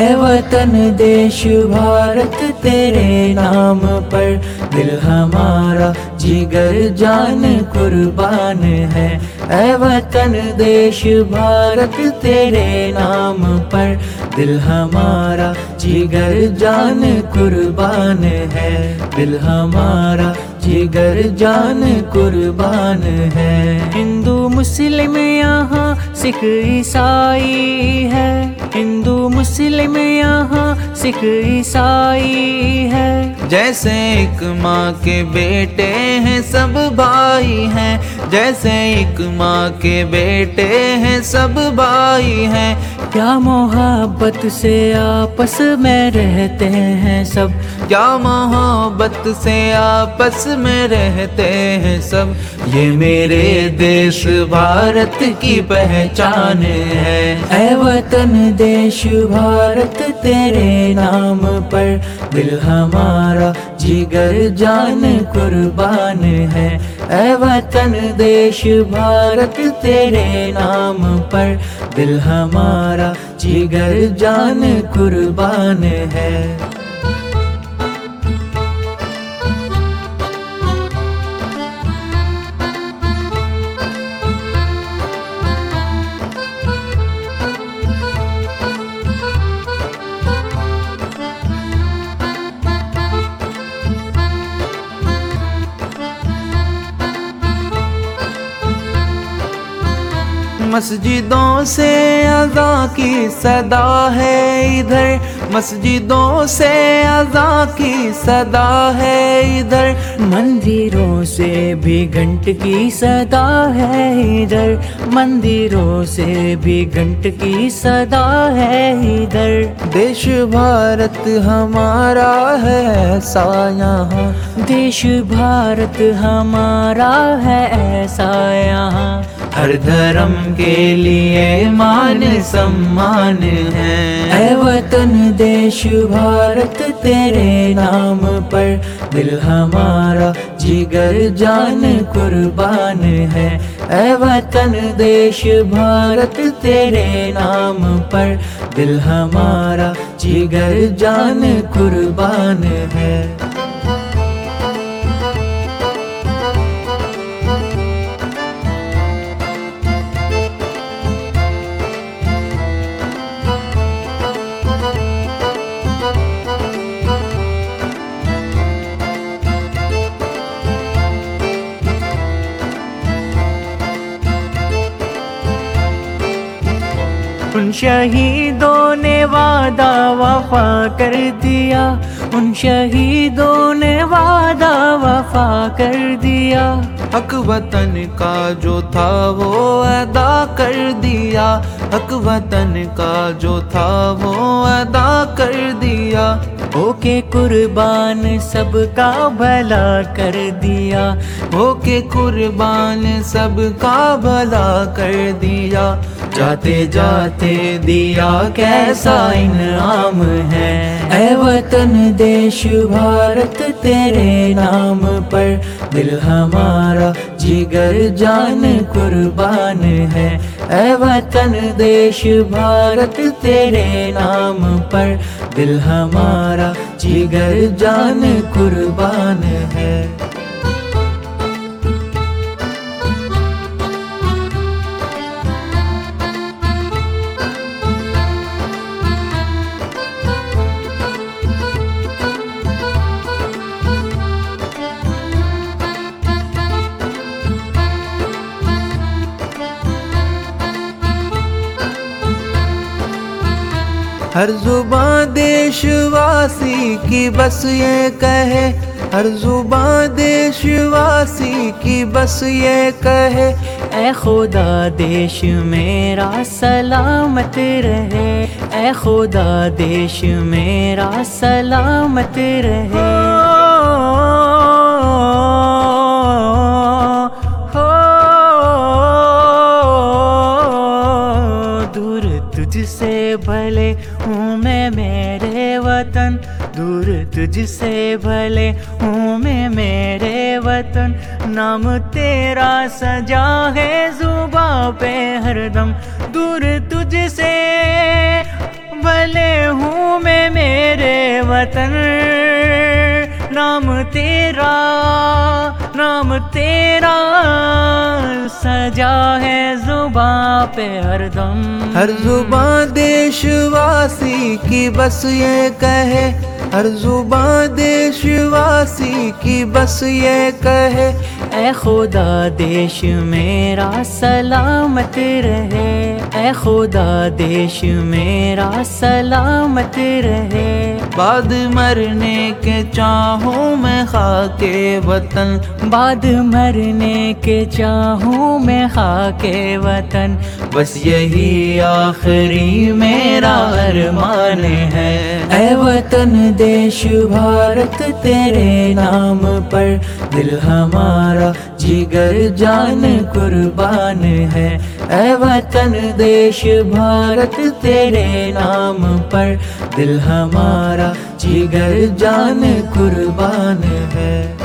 ऐ वतन देश भारत तेरे नाम पर दिल हमारा जिगर जान कुर्बान है। ऐ वतन देश भारत तेरे नाम पर दिल हमारा जिगर जान कुर्बान है। दिल हमारा जिगर जान कुर्बान है। हिंदू मुस्लिम यहाँ सिख ईसाई है। हिंदू मुस्लिम यहाँ सिख ईसाई है। जैसे एक माँ के बेटे हैं सब भाई हैं। जैसे एक माँ के बेटे हैं सब भाई हैं। क्या मोहब्बत से आपस में रहते हैं सब। क्या मोहब्बत से आपस में रहते हैं सब। ये मेरे देश भारत की पहचान है। ऐ वतन देश भारत तेरे नाम पर दिल हमारा जिगर जान कुर्बान है। ऐ वतन देश भारत तेरे नाम पर दिल हमारा जिगर जान कुर्बान है। मस्जिदों से अज़ा की सदा है इधर। मस्जिदों से अज़ा की सदा है इधर। मंदिरों से भी घंट की सदा है इधर। मंदिरों से भी घंट की सदा है इधर। देश भारत हमारा है ऐसा यहाँ। देश भारत हमारा है ऐसा यहाँ। हर धर्म के लिए मान सम्मान है। ऐ वतन देश भारत तेरे नाम पर दिल हमारा जिगर जान कुर्बान है। ऐ वतन देश भारत तेरे नाम पर दिल हमारा जिगर जान कुर्बान है। उन शहीदों ने वादा वफा कर दिया। उन शहीदों ने वादा वफा कर दिया। हक वतन का जो था वो अदा कर दिया। हक वतन का जो था वो अदा कर दिया। होके कुर्बान सबका भला कर दिया। होके कुर्बान सबका भला कर दिया। जाते जाते दिया कैसा इनाम है। ऐ वतन देश भारत तेरे नाम पर दिल हमारा जिगर जान कुर्बान है। ऐ वतन देश भारत तेरे नाम पर दिल हमारा जिगर जान कुर्बान है। हर जुबां देशवासी की बस ये कहे। हर जुबां देशवासी की बस ये कहे। ऐ खुदा देश मेरा सलामत रहे। ऐ खुदा देश मेरा सलामत रहे। दूर तुझसे भले हूँ मैं मेरे वतन। दूर तुझसे भले हूँ मैं मेरे वतन। नाम तेरा सजा है जुबां पे हरदम। दूर तुझसे भले हूँ मैं मेरे वतन, नाम तेरा सजा है जुबां पे हरदम। हर जुबां देशवासी की बस ये कहे, हर जुबां देशवासी की बस ये कहे, ऐ खुदा देश मेरा सलामत रहे, ऐ खुदा देश मेरा सलामत रहे। बाद मरने के चाहूं मैं खाके वतन, बाद मरने के चाहूं मैं खाके वतन, बस यही आखिरी मेरा अरमान है। ऐ वतन देश भारत तेरे नाम पर, दिल हमारा जिगर जान कुर्बान है। ऐ वतन देश भारत तेरे नाम पर, दिल हमारा जिगर जान कुर्बान है।